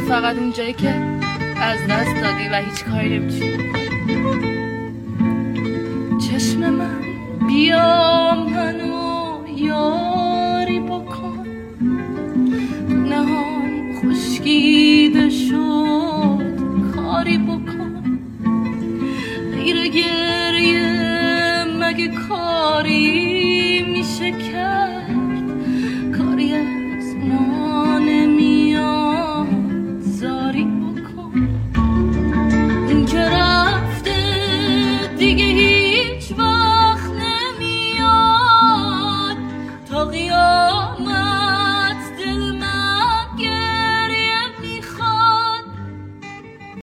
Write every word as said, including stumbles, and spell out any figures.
فقط اون جایی که از دست دادی و هیچ کاری نمیتونی بکنی. چشم من بیا منو